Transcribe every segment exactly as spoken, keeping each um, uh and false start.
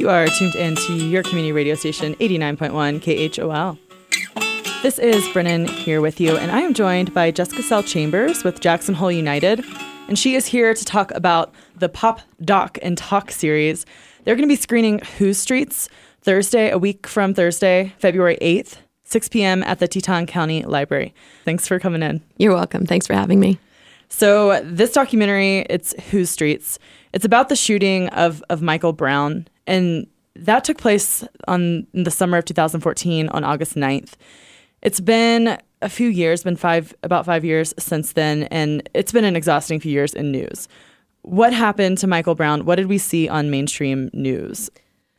You are tuned in to your community radio station, eighty-nine point one K H O L. This is Brennan here with you, and I am joined by Jessica Sell Chambers with Jackson Hole United, and she is here to talk about the Pop, Doc, and Talk series. They're going to be screening Whose Streets Thursday, a week from Thursday, February eighth, six p.m. at the Teton County Library. Thanks for coming in. You're welcome. Thanks for having me. So this documentary, it's Whose Streets. It's about the shooting of, of Michael Brown, and that took place on in the summer of two thousand fourteen on August ninth. It's been a few years, been five about five years since then, and it's been an exhausting few years in news. What happened to Michael Brown? What did we see on mainstream news?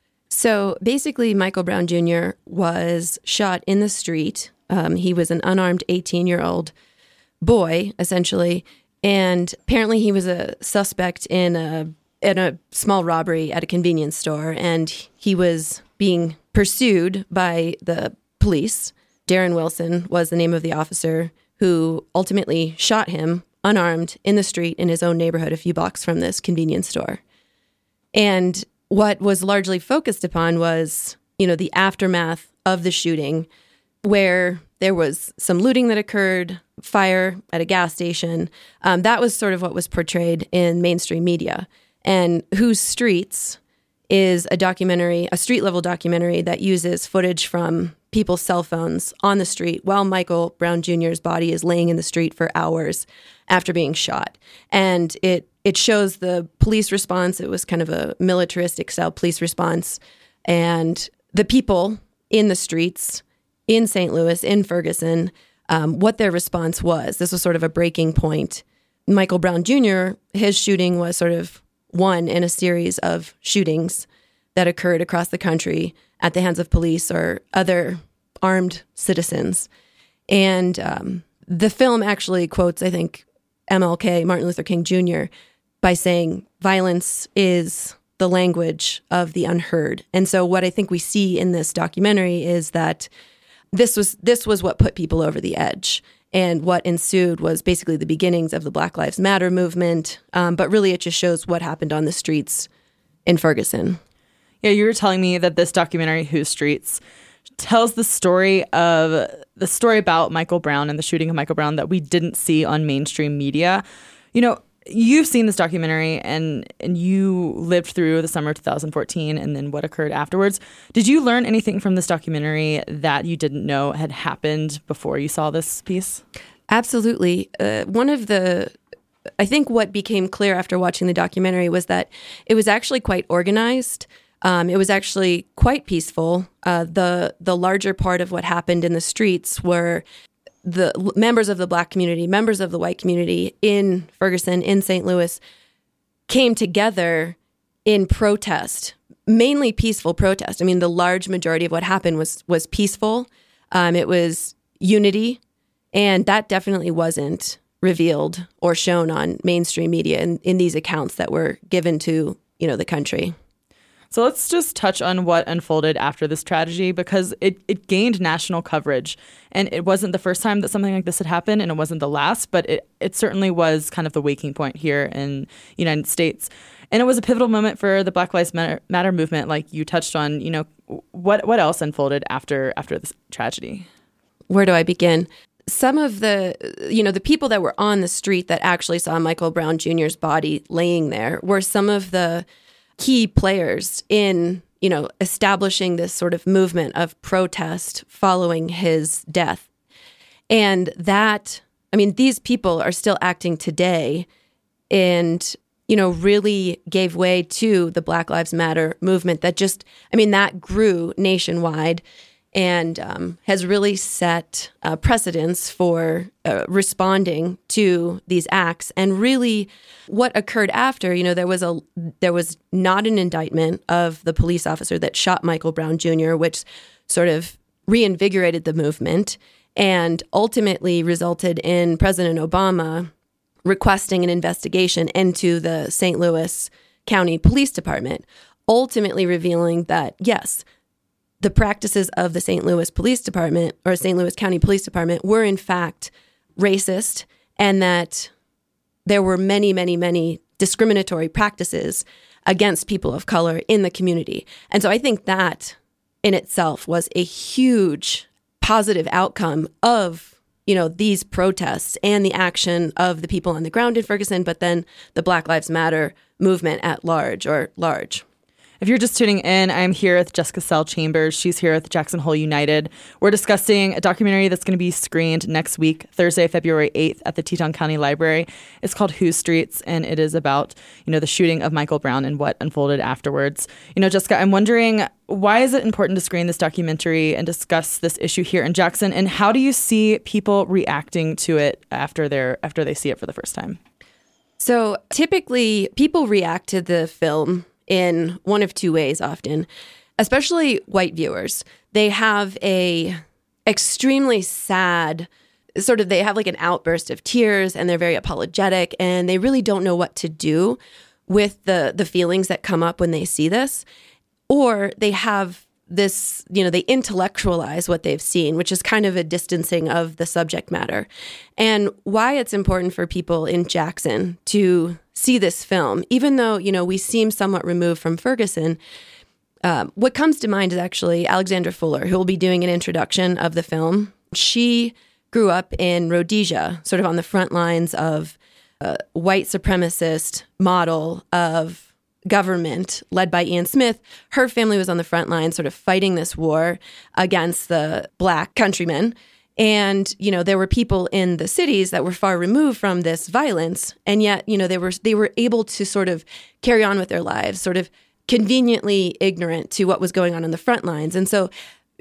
So basically, Michael Brown Junior was shot in the street. Um, he was an unarmed eighteen-year-old boy, essentially, and apparently he was a suspect in a in a small robbery at a convenience store, and he was being pursued by the police. Darren Wilson was the name of the officer who ultimately shot him unarmed in the street in his own neighborhood a few blocks from this convenience store. And what was largely focused upon was, you know, the aftermath of the shooting, where there was some looting that occurred, fire at a gas station. Um, that was sort of what was portrayed in mainstream media. And Whose Streets is a documentary, a street-level documentary that uses footage from people's cell phones on the street while Michael Brown Junior's body is laying in the street for hours after being shot. And it it shows the police response. It was kind of a militaristic-style police response. And the people in the streets in Saint Louis, in Ferguson, um, what their response was. This was sort of a breaking point. Michael Brown Junior, his shooting was sort of one in a series of shootings that occurred across the country at the hands of police or other armed citizens. And um, the film actually quotes, I think, M L K, Martin Luther King Junior, by saying violence is the language of the unheard. And so what I think we see in this documentary is that this was this was what put people over the edge. And what ensued was basically the beginnings of the Black Lives Matter movement. Um, but really, it just shows what happened on the streets in Ferguson. Yeah, you were telling me that this documentary, Whose Streets, tells the story of the story about Michael Brown and the shooting of Michael Brown that we didn't see on mainstream media. You know, you've seen this documentary and and you lived through the summer of two thousand fourteen and then what occurred afterwards. Did you learn anything from this documentary that you didn't know had happened before you saw this piece? Absolutely. Uh, one of the, I think what became clear after watching the documentary was that it was actually quite organized. Um, it was actually quite peaceful. Uh, the the larger part of what happened in the streets were the l- members of the Black community, members of the white community in Ferguson, in Saint Louis, came together in protest, mainly peaceful protest. I mean, the large majority of what happened was was peaceful. Um, it was unity, and that definitely wasn't revealed or shown on mainstream media in, in these accounts that were given to, you know, the country. So let's just touch on what unfolded after this tragedy, because it, it gained national coverage. And it wasn't the first time that something like this had happened, and it wasn't the last, but it, it certainly was kind of the waking point here in the United States. And it was a pivotal moment for the Black Lives Matter, Matter movement, like you touched on. You know, what what else unfolded after after this tragedy? Where do I begin? Some of the, you know, the people that were on the street that actually saw Michael Brown Junior's body laying there were some of the key players in, you know, establishing this sort of movement of protest following his death. And that, I mean, these people are still acting today and, you know, really gave way to the Black Lives Matter movement that just, I mean, that grew nationwide and um, has really set uh, precedents for uh, responding to these acts. And really what occurred after, you know, there was a there was not an indictment of the police officer that shot Michael Brown Junior, which sort of reinvigorated the movement and ultimately resulted in President Obama requesting an investigation into the Saint Louis County Police Department, ultimately revealing that, yes, the practices of the Saint Louis Police Department or Saint Louis County Police Department were in fact racist, and that there were many, many, many discriminatory practices against people of color in the community. And so I think that in itself was a huge positive outcome of, you know, these protests and the action of the people on the ground in Ferguson, but then the Black Lives Matter movement at large or large. If you're just tuning in, I'm here with Jessica Sell Chambers. She's here with Jackson Hole United. We're discussing a documentary that's going to be screened next week, Thursday, February eighth at the Teton County Library. It's called Whose Streets, and it is about, you know, the shooting of Michael Brown and what unfolded afterwards. You know, Jessica, I'm wondering, why is it important to screen this documentary and discuss this issue here in Jackson? And how do you see people reacting to it after they're after they see it for the first time? So typically people react to the film in one of two ways often, especially white viewers. They have a extremely sad sort of, they have like an outburst of tears and they're very apologetic and they really don't know what to do with the the feelings that come up when they see this. Or they have this, you know, they intellectualize what they've seen, which is kind of a distancing of the subject matter. And why it's important for people in Jackson to see this film, even though, you know, we seem somewhat removed from Ferguson, uh, what comes to mind is actually Alexandra Fuller, who will be doing an introduction of the film. She grew up in Rhodesia, sort of on the front lines of a white supremacist model of government led by Ian Smith. Her family was on the front line sort of fighting this war against the Black countrymen. And, you know, there were people in the cities that were far removed from this violence. And yet, you know, they were they were able to sort of carry on with their lives, sort of conveniently ignorant to what was going on on the front lines. And so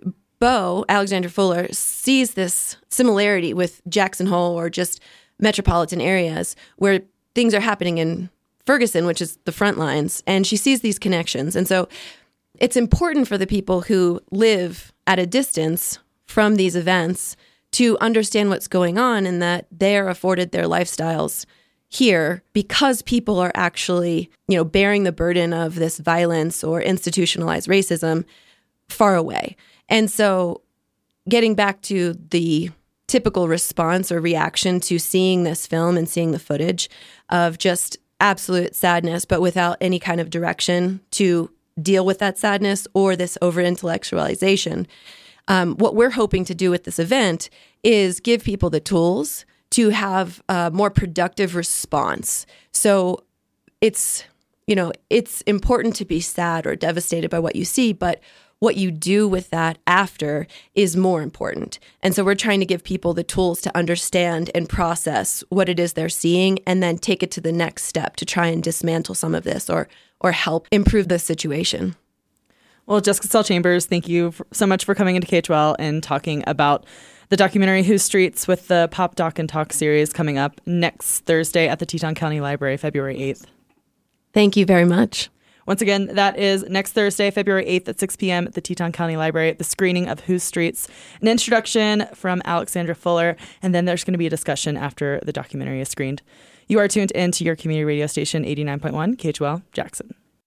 Bo, Alexandra Fuller, sees this similarity with Jackson Hole or just metropolitan areas where things are happening in Ferguson, which is the front lines, and she sees these connections. And so it's important for the people who live at a distance from these events to understand what's going on and that they're afforded their lifestyles here because people are actually, you know, bearing the burden of this violence or institutionalized racism far away. And so getting back to the typical response or reaction to seeing this film and seeing the footage of just absolute sadness, but without any kind of direction to deal with that sadness or this over-intellectualization. Um, what we're hoping to do with this event is give people the tools to have a more productive response. So it's, you know, it's important to be sad or devastated by what you see, but what you do with that after is more important. And so we're trying to give people the tools to understand and process what it is they're seeing and then take it to the next step to try and dismantle some of this or or help improve the situation. Well, Jessica Sell Chambers, thank you for, so much for coming into K H W L and talking about the documentary Whose Streets with the Pop Doc and Talk series coming up next Thursday at the Teton County Library, February eighth. Thank you very much. Once again, that is next Thursday, February eighth at six p.m. at the Teton County Library, the screening of Whose Streets, an introduction from Alexandra Fuller, and then there's going to be a discussion after the documentary is screened. You are tuned in to your community radio station, eighty-nine point one K H W L Jackson.